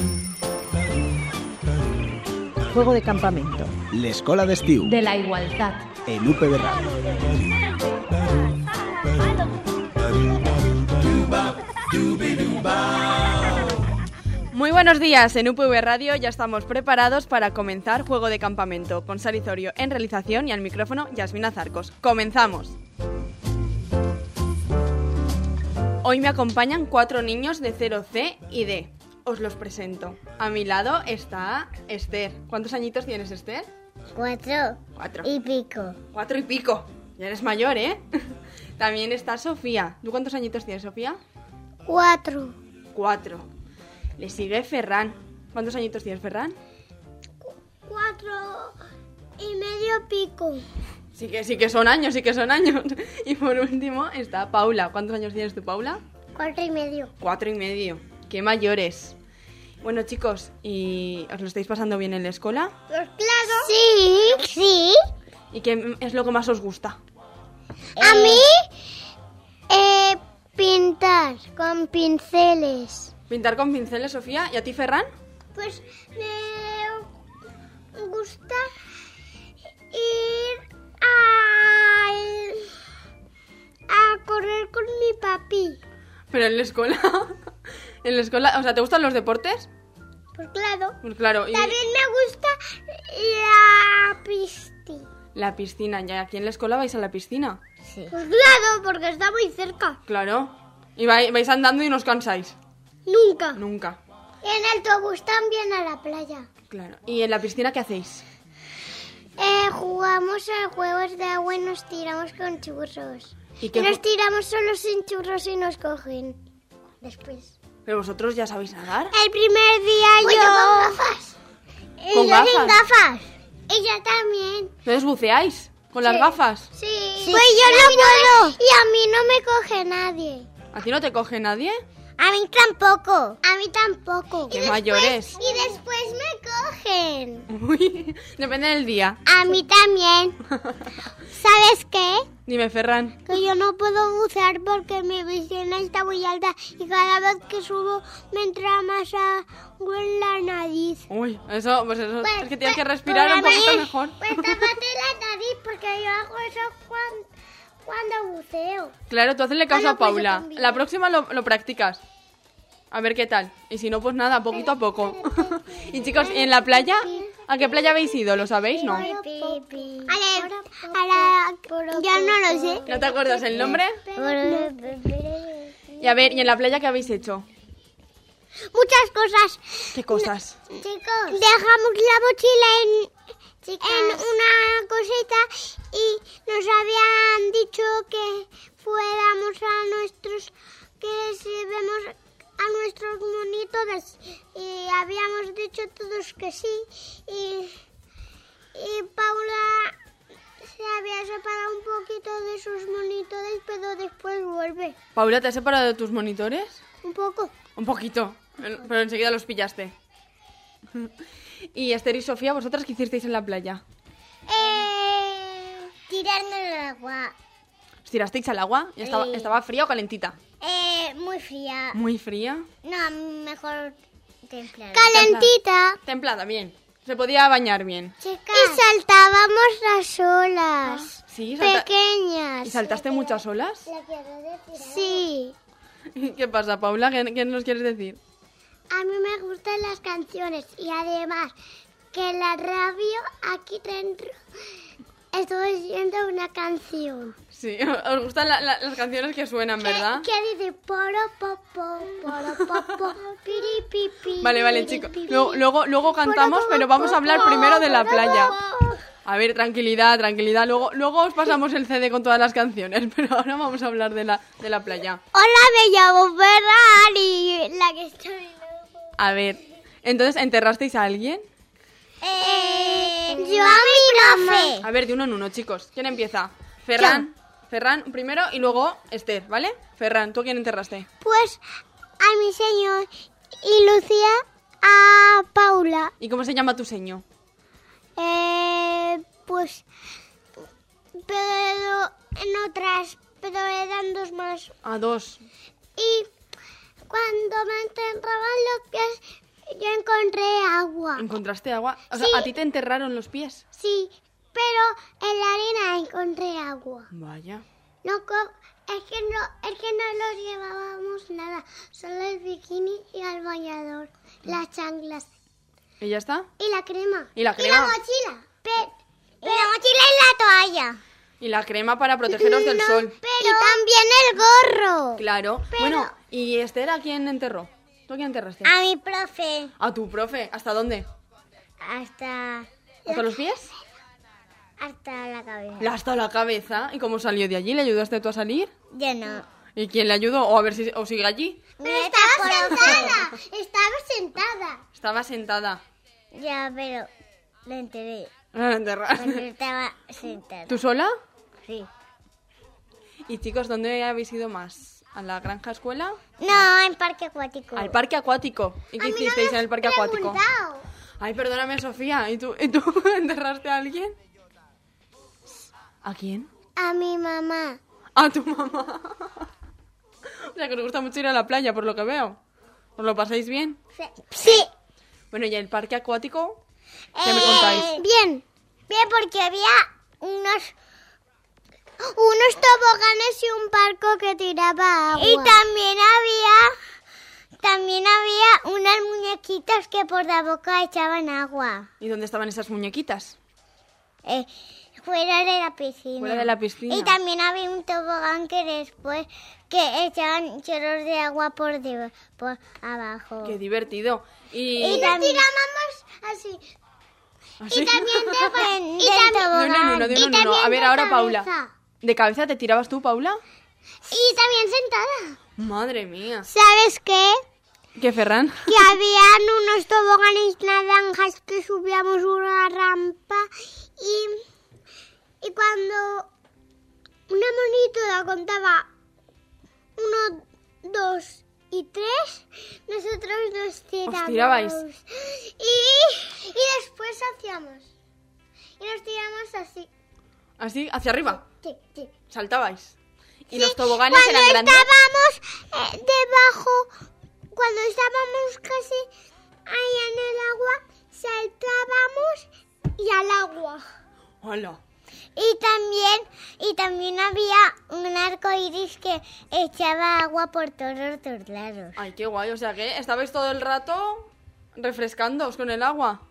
Juego de campamento. L'escola d'estiu. De la igualdad. En UPV Radio. Muy buenos días, en UPV Radio ya estamos preparados para comenzar Juego de Campamento, con Sara Izorio en realización y al micrófono Yasmina Zarcos. ¡Comenzamos! Hoy me acompañan 4 niños de 0C y D. Os los presento. A mi lado está Esther. ¿Cuántos añitos tienes, Esther? 4 y pico. 4 y pico. Ya eres mayor, ¿eh? También está Sofía. ¿Tú cuántos añitos tienes, Sofía? 4. 4. Le sigue Ferran. ¿Cuántos añitos tienes, Ferran? 4 y medio pico. Sí que son años, Y por último está Paula. ¿Cuántos años tienes tú, Paula? 4 y medio. 4 y medio. ¡Qué mayores! Bueno, chicos, ¿y os lo estáis pasando bien en la escuela? Pues claro. Sí. ¿Y qué es lo que más os gusta? A mí, pintar con pinceles. ¿Pintar con pinceles, Sofía? ¿Y a ti, Ferran? Pues me gusta ir a correr con mi papi. Pero en la escuela... ¿En la escuela? O sea, ¿te gustan los deportes? Pues claro. Pues claro. Y... También me gusta la piscina. La piscina. ¿Y aquí en la escuela vais a la piscina? Sí. Pues claro, porque está muy cerca. Claro. ¿Y vais andando y no os cansáis? Nunca. Nunca. Y en el autobús también a la playa. Claro. ¿Y en la piscina qué hacéis? Jugamos a juegos de agua y nos tiramos con churros. ¿Y nos tiramos solo sin churros y nos cogen después. ¿Pero vosotros ya sabéis nadar? El primer día pues yo... con gafas. ¿Con yo gafas? sin gafas. Ella también. ¿Entonces buceáis? ¿Con las gafas? Sí. Pues yo no puedo. Y a mí no me coge nadie. ¿A ti no te coge nadie? A mí tampoco. A mí tampoco. ¡Qué mayores! Y después me cogen. Uy, depende del día. A mí también. ¿Sabes qué? Dime, Ferran. Que yo no puedo bucear porque mi piscina está muy alta y cada vez que subo me entra más agua en la nariz. Uy, eso es que tienes que respirar un poquito mejor. Pues tápate la nariz porque yo hago eso cuando buceo. Claro, tú hazle caso a Paula. Pues La próxima lo practicas. A ver qué tal. Y si no, pues nada, poquito a poco. Y chicos, ¿y en la playa? ¿A qué playa habéis ido? ¿Lo sabéis, no? Ya no lo sé. ¿No te acuerdas el nombre? Y a ver, ¿y en la playa qué habéis hecho? Muchas cosas. ¿Qué cosas? Chicos, dejamos la mochila en una cosita y nos habían dicho que fuéramos que vemos a nuestros monitores y habíamos dicho todos que sí y Paula se había separado un poquito de sus monitores, pero después vuelve. ¿Paula, te has separado de tus monitores? Un poco. Un poquito, pero enseguida los pillaste. Y Esther y Sofía, ¿vosotras qué hicisteis en la playa? Tirarnos al agua. ¿Os tirasteis al agua? ¿Y estaba fría o calentita? Muy fría. ¿Muy fría? No, mejor templada. Calentita. Templada, bien. Se podía bañar bien. Chicas. Y saltábamos las olas. Sí, pequeñas. ¿Y saltaste muchas olas? Sí. ¿Qué pasa, Paula? ¿Qué nos quieres decir? A mí me gustan las canciones y además que la radio aquí dentro estoy oyendo una canción. Sí, os gustan las canciones que suenan, ¿verdad? ¿Qué dice? Poro, popo, piri, pipi. Vale, chicos. Luego cantamos, pero vamos a hablar primero de la playa. A ver, tranquilidad. Luego os pasamos el CD con todas las canciones, pero ahora vamos a hablar de la playa. Hola, me llamo Ferran y la que estoy... A ver, entonces, ¿enterrasteis a alguien? Yo a mi profe. A ver, de uno en uno, chicos. ¿Quién empieza? Ferran primero y luego Esther, ¿vale? Ferran, ¿tú a quién enterraste? Pues a mi señor y Lucía a Paula. ¿Y cómo se llama tu seño? Pues... Pero en otras, pero eran 2 más. Ah, 2. Y cuando me enterraban los pies yo encontré agua. ¿Encontraste agua? O sea, Sí. ¿a ti te enterraron los pies? Sí, pero en la arena encontré agua. Vaya. Es que no los llevábamos nada, solo el bikini y el bañador, las chanclas ¿Y ya está? y la crema. ¿Y la Y crema? la mochila. Y la mochila y la toalla. Y la crema para protegeros del sol. Y también el gorro. Claro. Bueno, ¿y Esther a quién enterró? ¿Tú a quién enterraste? A mi profe. A tu profe. ¿Hasta dónde? Hasta ¿Hasta los pies? la cabeza. Hasta la cabeza. ¿Y cómo salió de allí? ¿Le ayudaste tú a salir? Yo no. ¿Y quién le ayudó? O a ver si o sigue allí. Pero estaba sentada. Estaba sentada. Estaba sentada. Ya, pero lo enteré. Ah, enterrada. Cuando estaba sentada. ¿Tú sola? Sí. Y chicos, ¿dónde habéis ido más? ¿A la granja escuela? No, en parque acuático. Al parque acuático. ¿Y qué hicisteis en el parque acuático? Ay, perdóname, Sofía. ¿Y tú enterraste a alguien? ¿A quién? A mi mamá. A tu mamá. O sea, que os gusta mucho ir a la playa, por lo que veo. ¿Os lo pasáis bien? Sí. Bueno, ¿y el parque acuático? ¿Qué me contáis? Bien, porque había unos toboganes y un barco que tiraba agua. Y también había unas muñequitas que por la boca echaban agua. ¿Y dónde estaban esas muñequitas? Fuera de la piscina. Fuera de la piscina. Y también había un tobogán que después que echaban chorros de agua por abajo. Qué divertido. Y también tirábamos así. ¿Así? Y también De uno en uno. A ver, ahora Paula. Cabeza. ¿De cabeza te tirabas tú, Paula? Y también sentada. Madre mía. ¿Sabes qué? ¿Qué, Ferran? Que habían unos toboganes naranjas que subíamos una rampa y cuando una monitora contaba 1, 2 y 3, nosotros nos tirábamos. ¿Os tirabais? Y después hacíamos. Y nos tiramos así. ¿Así? ¿Hacia arriba? Sí, sí. ¿Saltabais? ¿Y los toboganes Cuando eran grandes? estábamos debajo, cuando estábamos casi ahí en el agua, saltábamos y al agua. Hola. Y también había un arco iris que echaba agua por todos los lados. Ay, qué guay. O sea, que estabais todo el rato refrescándoos con el agua.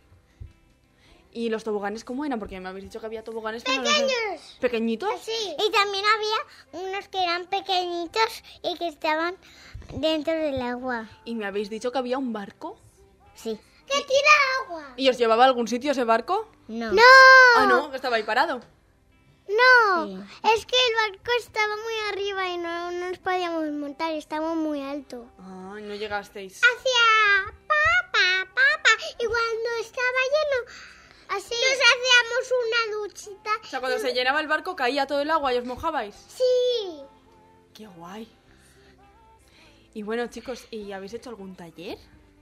¿Y los toboganes cómo eran? Porque me habéis dicho que había toboganes... pero no sé. Pequeños. ¿Pequeñitos? Sí. Y también había unos que eran pequeñitos y que estaban dentro del agua. ¿Y me habéis dicho que había un barco? Sí. ¡Que tira agua! ¿Y os llevaba a algún sitio ese barco? No. Ah, no, que estaba ahí parado. No, Sí. es que el barco estaba muy arriba y no nos podíamos montar, estaba muy alto. Ay, no llegasteis. Hacía papa, y cuando estaba lleno, así nos hacíamos una duchita. O sea, cuando se llenaba el barco caía todo el agua y os mojabais. Sí. Qué guay. Y bueno, chicos, ¿y habéis hecho algún taller?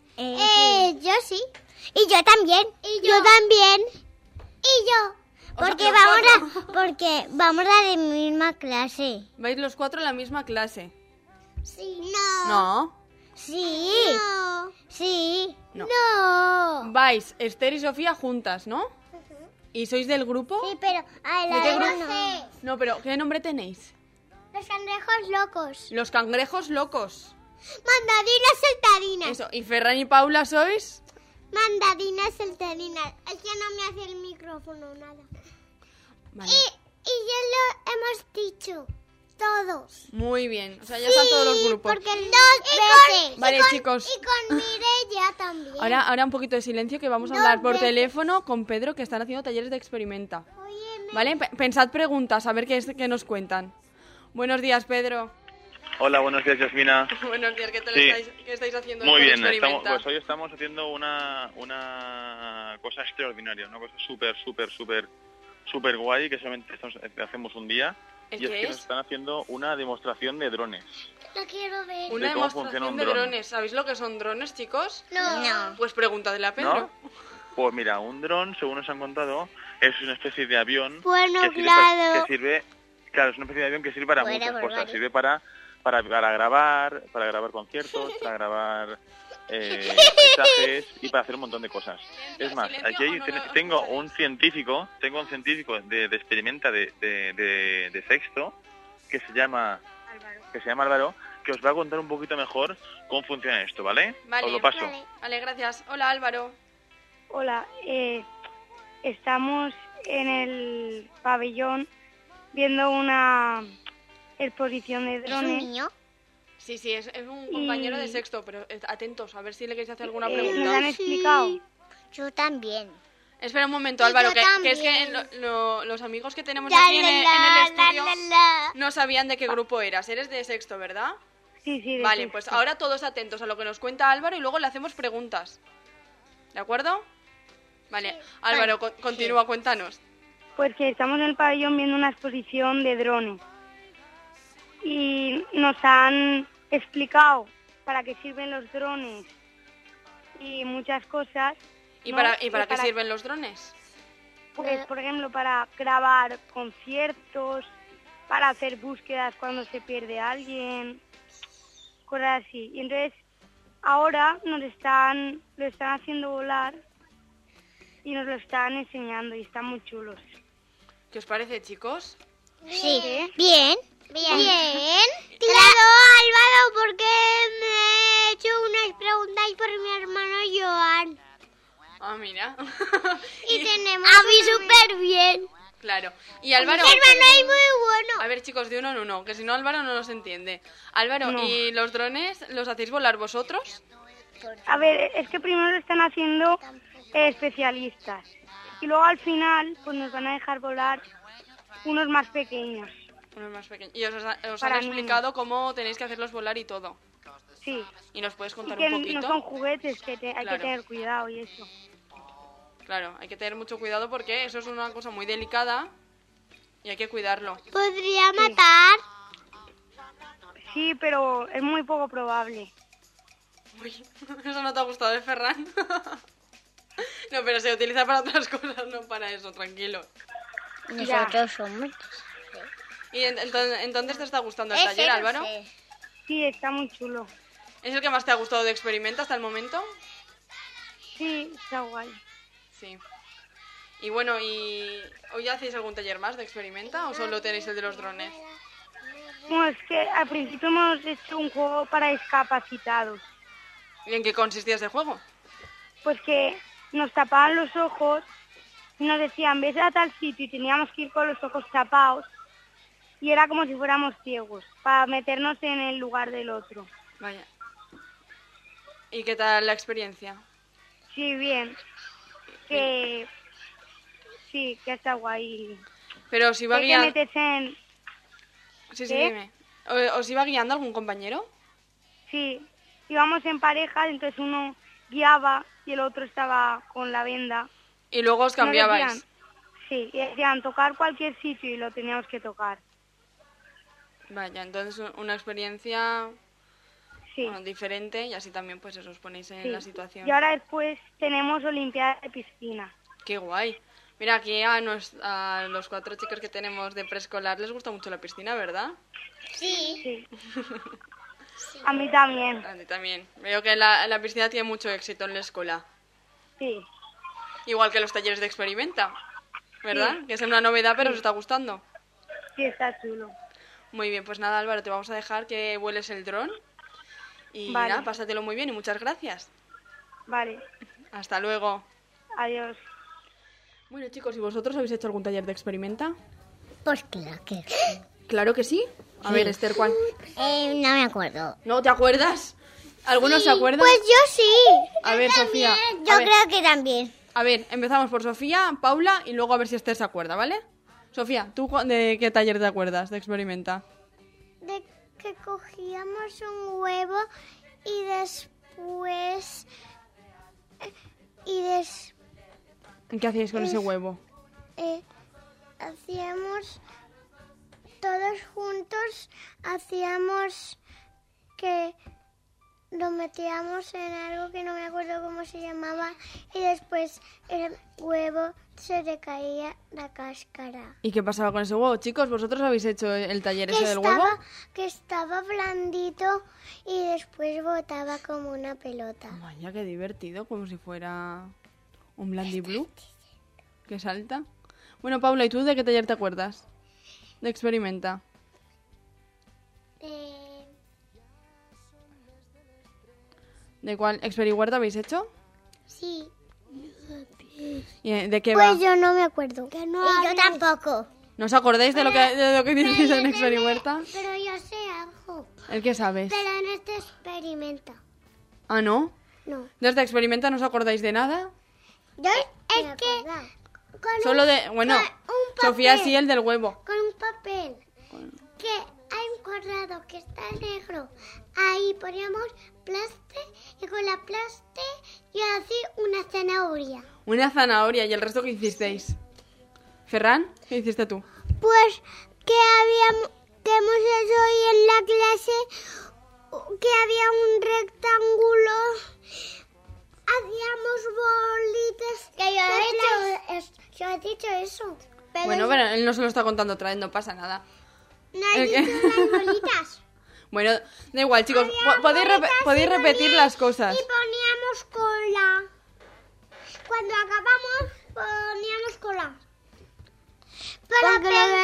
Yo sí. Y yo también. Y yo también. Y yo. O sea, Porque los porque vamos a la misma clase. ¿Vais los 4 en la misma clase? Sí. No. No. Sí. No. Sí. No. No. Vais Esther y Sofía juntas, ¿no? ¿Y sois del grupo? Sí, pero a ¿De qué la grupo? No, pero ¿qué nombre tenéis? Los cangrejos locos. Los cangrejos locos. Mandadinas saltarinas. Eso. ¿Y Ferran y Paula sois? Mandadinas saltarinas. Es que no me hace el micrófono nada. Vale. Y ya lo hemos dicho. Todos. Muy bien. O sea, ya están todos los grupos. Porque 2 veces. Vale, chicos. Y con Mireia también. Ahora un poquito de silencio que vamos a Dos hablar por veces. teléfono con Pedro, que están haciendo talleres de experimenta. Oye, ¿Vale? Pensad preguntas, a ver qué nos cuentan. Buenos días, Pedro. Hola, buenos días, Yasmina. Buenos días, ¿qué tal Sí. qué estáis haciendo? Muy con bien, experimenta? pues hoy estamos haciendo una cosa extraordinaria, una cosa súper guay que solamente hacemos un día. ¿El Y es qué que es? nos están haciendo una demostración de drones. lo quiero ver. Una de cómo funciona demostración un de dron. drones. ¿Sabéis lo que son drones, chicos? No. Pues pregúntale a Pedro. ¿No? Pues mira, un dron, según nos han contado, es una especie de avión Bueno, que sirve claro. claro, es una especie de avión que sirve para Bueno, muchas pues cosas. vale. Sirve para grabar conciertos, para grabar paisajes y para hacer un montón de cosas. Es más, ¿Silencio aquí o no, no? tengo un científico de experimenta de sexto que se llama Álvaro, que os va a contar un poquito mejor cómo funciona esto, ¿vale? Vale. Os lo paso. Vale, gracias. Hola, Álvaro. Hola, estamos en el pabellón viendo una exposición de ¿Es un drones. niño? Sí, es un compañero de sexto, pero atentos, a ver si le queréis hacer alguna Nos pregunta. han explicado. Yo también. Espera un momento, Y Álvaro, yo que es que también. los amigos que tenemos La, aquí en la, el la, estudio la, la. no sabían de qué grupo eras. Eres de sexto, ¿verdad? Sí, de Vale, sexto. pues ahora todos atentos a lo que nos cuenta Álvaro y luego le hacemos preguntas. ¿De acuerdo? Vale, Álvaro, continúa, cuéntanos. Pues que estamos en el pabellón viendo una exposición de drones. Y nos han explicado para qué sirven los drones y muchas cosas. ¿Y ¿no? para Y qué sirven los drones? Pues, por ejemplo, para grabar conciertos, para hacer búsquedas cuando se pierde alguien, cosas así. Y entonces, ahora lo están haciendo volar y nos lo están enseñando y están muy chulos. ¿Qué os parece, chicos? Sí. ¿Sí? Bien. Claro, Álvaro, porque me he hecho unas preguntas por mi hermano Joan. Ah, mira. Y tenemos... A mí súper bien. Claro. Y Álvaro... Mi hermano es muy bueno. A ver, chicos, de uno en uno, que si no Álvaro no nos entiende. Álvaro, No. ¿y los drones los hacéis volar vosotros? A ver, es que primero lo están haciendo especialistas. Y luego al final, pues nos van a dejar volar unos más pequeños. Unos más pequeños. Y os han Para explicado cómo tenéis que hacerlos volar y todo. Sí. ¿Y nos puedes Y contar que un no poquito? son juguetes, que hay Claro. que tener cuidado y eso. Claro, hay que tener mucho cuidado porque eso es una cosa muy delicada y hay que cuidarlo. ¿Podría matar? Sí, pero es muy poco probable. Uy, eso no te ha gustado, ¿eh, Ferran? No, pero se utiliza para otras cosas, no para eso, tranquilo. Nosotros somos... ¿Y entonces te está gustando el taller, Álvaro? Sí, está muy chulo. ¿Es el que más te ha gustado de Experimenta hasta el momento? Sí, está guay. Sí. Y bueno, ¿y hoy hacéis algún taller más de Experimenta o solo tenéis el de los drones? Bueno, es que al principio hemos hecho un juego para discapacitados. ¿Y en qué consistía ese juego? Pues que nos tapaban los ojos y nos decían, ves a tal sitio, y teníamos que ir con los ojos tapados. Y era como si fuéramos ciegos, para meternos en el lugar del otro. Vaya. ¿Y qué tal la experiencia? Sí, bien. Que... Sí, que está guay. Pero si va Hay que guiando... meterse en... Sí, ¿Qué? dime. ¿Os iba guiando algún compañero? Sí, íbamos en pareja, entonces uno guiaba y el otro estaba con la venda. Y luego os Nos cambiabais. decían- Sí, y decían tocar cualquier sitio y lo teníamos que tocar. Vaya, entonces una experiencia Sí, bueno, diferente y así también pues os ponéis en sí. la situación. Y ahora después tenemos Olimpiada de Piscina. Qué guay. Mira, aquí a los 4 chicos que tenemos de preescolar les gusta mucho la piscina, ¿verdad? Sí. Sí. A mí también. A ti también. Veo que la piscina tiene mucho éxito en la escuela. Sí, Igual que los talleres de Experimenta, ¿verdad? Que es una novedad, pero os está gustando. sí, está chulo. Muy bien, pues nada, Álvaro, te vamos a dejar que vueles el dron. Y Vale. nada, pásatelo muy bien y muchas gracias. Vale, Hasta luego. adiós. Bueno, chicos, ¿y vosotros habéis hecho algún taller de Experimenta? Pues claro que sí. Claro que sí. A ver, Esther, ¿cuál? No me acuerdo. ¿No te acuerdas? ¿Algunos se acuerdan? Pues yo sí. A ver, Sofía. Yo A ver, creo que también. a ver, empezamos por Sofía, Paula y luego a ver si Esther se acuerda, ¿vale? Sofía, ¿tú de qué taller te acuerdas de Experimenta? De que cogíamos un huevo y después... ¿Qué hacíais con ese huevo? hacíamos... Todos juntos hacíamos que lo metíamos en algo que no me acuerdo cómo se llamaba y después el huevo se le caía la cáscara. ¿Y qué pasaba con ese huevo? Chicos, ¿vosotros habéis hecho el taller ese del huevo? Que estaba blandito y después botaba como una pelota. Vaya, qué divertido, como si fuera un Blandy Blue que salta. Bueno, Paula, ¿y tú de qué taller te acuerdas? De Experimenta. ¿De cuál? ¿Experihuerta habéis hecho? Sí. ¿Y de qué va? Pues yo no me acuerdo. Y yo tampoco. ¿No os acordáis de lo que dices en Experihuerta? Pero yo sé algo. ¿El qué sabes? Pero en este experimenta. ¿Ah, no? No. ¿Desde Experimenta no os acordáis de nada? Yo es que... Solo de... Bueno, Sofía sí, el del huevo. Con un papel. Que hay un cuadrado que está negro. Ahí poníamos plaste y con la plaste yo hacía una zanahoria. Una zanahoria. ¿Y el resto qué hicisteis? ¿Ferran? ¿Qué hiciste tú? Pues que hemos hecho hoy en la clase que había un rectángulo. Hacíamos bolitas. Que yo he dicho eso. Bueno, pero él no se lo está contando otra vez, no pasa nada. No he dicho las bolitas. Bueno, da igual, chicos. Podéis repetir las cosas. Y poníamos cola. Cuando acabamos, poníamos cola. Para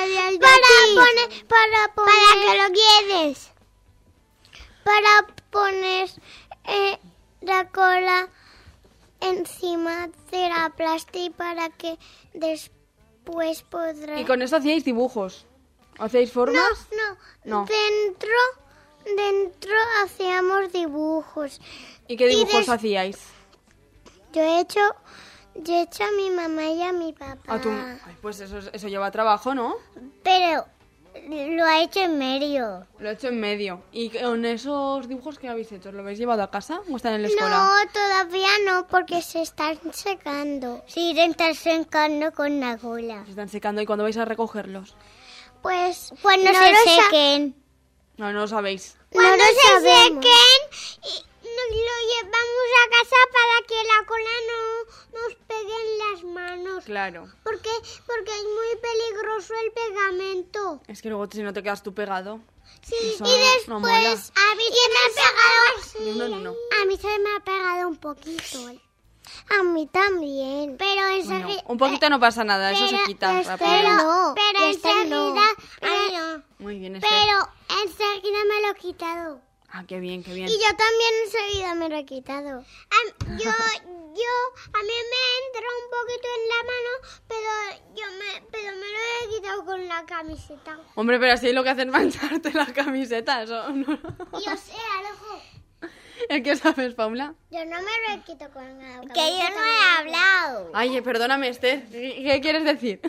que lo quieres. Para poner la cola encima de la plasta y para que después podrá... Y con eso hacíais dibujos. ¿Hacéis formas? No. Dentro hacíamos dibujos. ¿Y qué dibujos hacíais? Yo he hecho a mi mamá y a mi papá. Ay, pues eso lleva trabajo, ¿no? Pero lo ha hecho en medio. Lo he hecho en medio. ¿Y con esos dibujos qué habéis hecho? ¿Lo habéis llevado a casa o están en la escuela? No, todavía no, porque se están secando. Sí, se están secando con la cola. Se están secando. ¿Y cuándo vais a recogerlos? Pues cuando se sequen. No lo sabéis. Cuando se sequen y nos lo llevamos a casa para que la cola no nos pegue en las manos. Claro. Porque es muy peligroso el pegamento. Es que luego si no te quedas tú pegado. Sí, eso y después no mola. a mí se me ha pegado. No. A mí se me ha pegado un poquito. A mí también. Pero Bueno, un poquito no pasa nada, eso se quita rápido. Pero enseguida... Muy bien, Esther. Pero enseguida me lo he quitado. Ah, qué bien. Y yo también enseguida me lo he quitado. A mí me entra un poquito en la mano, pero me lo he quitado con la camiseta. Hombre, pero así lo que hacen es mancharte la camiseta, eso no. Yo sé algo. ¿El qué sabes, Paula? Yo no me lo he quitado con la camiseta. Que yo no he hablado. Ay, perdóname, Esther. ¿Qué quieres decir?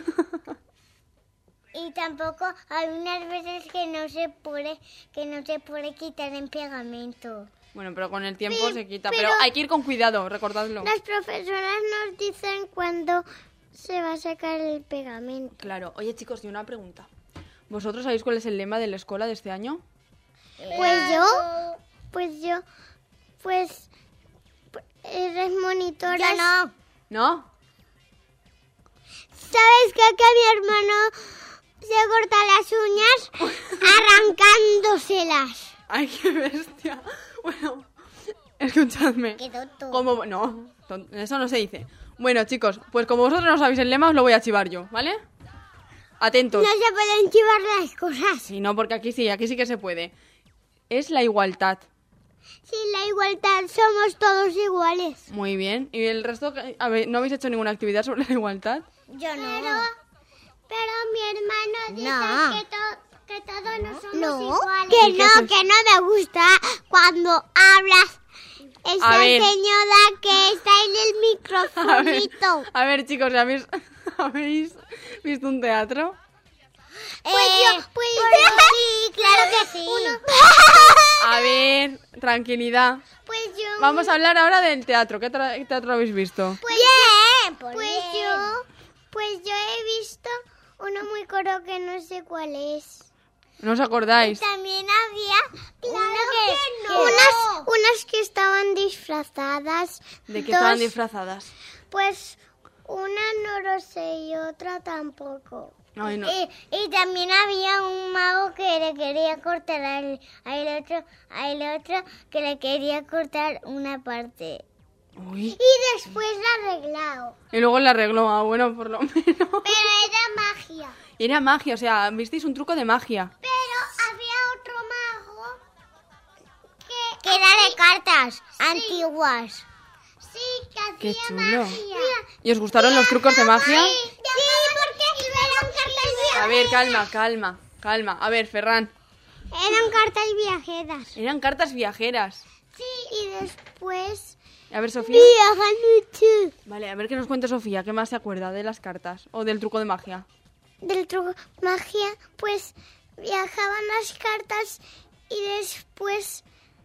Y tampoco hay unas veces que no se puede quitar en pegamento. Bueno, pero con el tiempo se quita. Pero hay que ir con cuidado, recordadlo. Las profesoras nos dicen cuándo se va a sacar el pegamento. Claro. Oye, chicos, y una pregunta. ¿Vosotros sabéis cuál es el lema de la escuela de este año? Pues eres monitora. Yo no. ¿No? ¿Sabes que mi hermano se corta las uñas arrancándoselas? ¡Ay, qué bestia! Bueno, escuchadme. Qué tonto. No, eso no se dice. Bueno, chicos, pues como vosotros no sabéis el lema, os lo voy a chivar yo, ¿vale? Atentos. No se pueden chivar las cosas. Sí, no, porque aquí sí que se puede. Es la igualdad. Sí, la igualdad, somos todos iguales. Muy bien. ¿Y el resto? A ver, ¿no habéis hecho ninguna actividad sobre la igualdad? Yo no. Pero mi hermano dice que todos no somos iguales. Que no me gusta cuando hablas esa señora que está en el microfonito. A ver, chicos, ¿habéis visto un teatro? Sí, claro que sí. A ver, tranquilidad. Vamos a hablar ahora del teatro. ¿Qué teatro habéis visto? Pues yo he visto uno muy coro que no sé cuál es. ¿No os acordáis? También había unas que estaban disfrazadas. ¿De qué estaban disfrazadas? Pues una no lo sé y otra tampoco. Ay, no. Y también había un mago que le quería cortar al otro que le quería cortar una parte. Uy. Y después la arreglado. Y luego la arregló, bueno, por lo menos. Pero era magia. Era magia, o sea, visteis un truco de magia. Pero había otro mago que era de cartas antiguas. Sí, que hacía Qué chulo. magia. ¿Y os gustaron los trucos de magia? Sí, porque eran cartas A ver, calma. A ver, Ferran. Eran cartas viajeras. Eran cartas viajeras. Sí, y después A ver, Sofía. viajan mucho. Vale, a ver qué nos cuenta Sofía. ¿Qué más se acuerda de las cartas? ¿O del truco de magia? Del truco magia, pues viajaban las cartas y después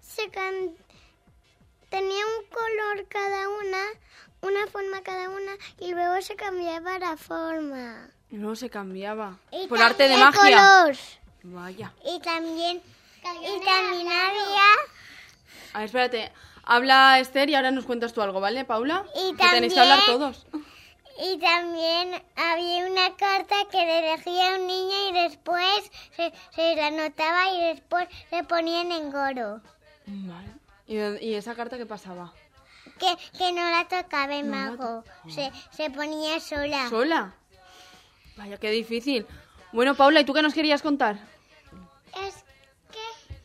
tenía un color cada una forma cada una, y luego se cambiaba la forma. Y luego se cambiaba. Y Por arte de también magia. color. Vaya. Y también había... A ver, espérate. Habla Esther y ahora nos cuentas tú algo, ¿vale, Paula? Y Que tenéis que hablar también- todos. Y también había una carta que le elegía a un niño y después se la anotaba y después se ponían en goro. Vale. ¿Y esa carta qué pasaba? Que no la tocaba el No la mago. Se ponía sola. ¿Sola? Vaya, qué difícil. Bueno, Paula, ¿y tú qué nos querías contar? Es que...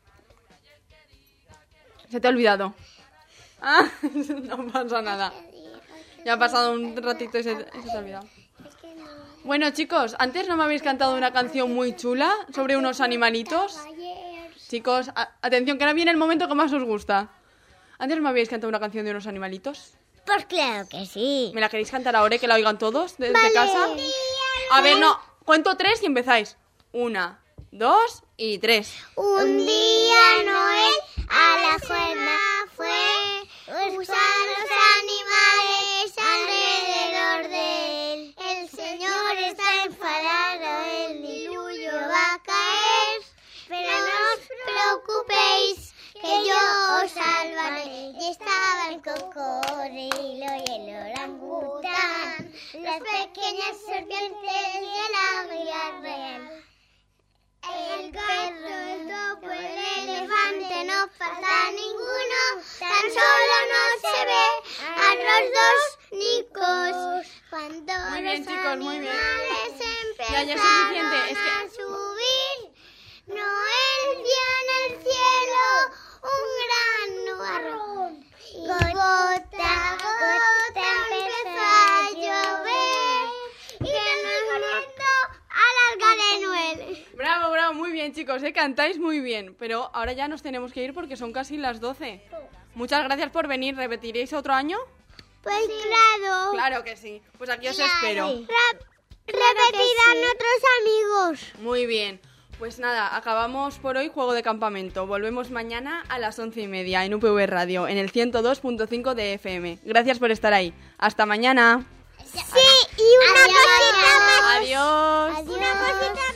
Se te ha olvidado. Ah, no pasa nada. Ya ha pasado un ratito y se te ha olvidado. Bueno, chicos, antes no me habéis cantado una canción muy chula sobre unos animalitos. Chicos, atención, que ahora viene el momento que más os gusta. ¿Antes me habéis cantado una canción de unos animalitos? Pues claro que sí. ¿Me la queréis cantar ahora y que la oigan todos desde Vale. casa? A ver, no, cuento 3 y empezáis. 1, 2 y 3. Un día Noel a la escuela fue, usan los animales alrededor de él. El Señor está enfadado, el diluvio va a caer, pero no os preocupéis, que yo os salvaré. Y estaba el cocodrilo y el orangután, las pequeñas serpientes y el águila real. El perro, el topo, el elefante, no falta ninguno, tan solo no se ve a los dos nicos. Cuando Muy bien, los chicos, muy bien. animales Ya es suficiente, empezaron es a que... subir, Noel vio en el cielo un gran nubarrón. Y gota a gota empezó a llover, y que no a larga de Noel. Bravo, bravo, muy bien, chicos, cantáis muy bien. Pero ahora ya nos tenemos que ir porque son casi las 12. Muchas gracias por venir. ¿Repetiréis otro año? Pues claro. Claro que sí. Pues aquí os espero. Repetirán otros amigos. Muy bien. Pues nada, acabamos por hoy Juego de Campamento. Volvemos mañana a las 11:30 en UPV Radio, en el 102.5 de FM. Gracias por estar ahí. Hasta mañana. Sí, y una cosita más. Adiós. Una cosita más.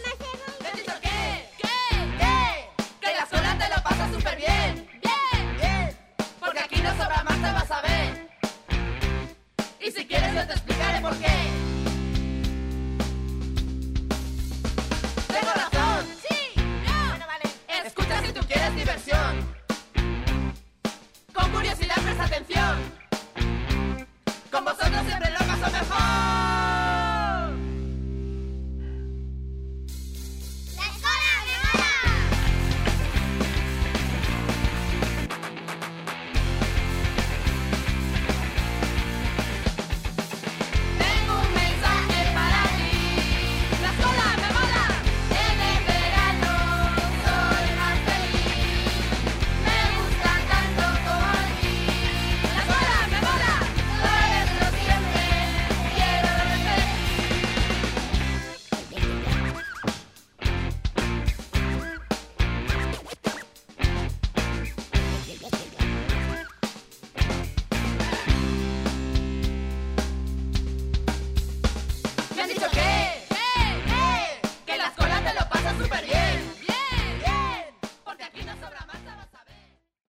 Que en la escuela te lo pasas súper bien. Bien. Porque aquí no sobra más, te vas a ver. Y si quieres yo te explicaré por qué. Tengo razón. Sí, no. Bueno, vale. Escucha si tú quieres diversión. Con curiosidad presta atención. Con vosotros siempre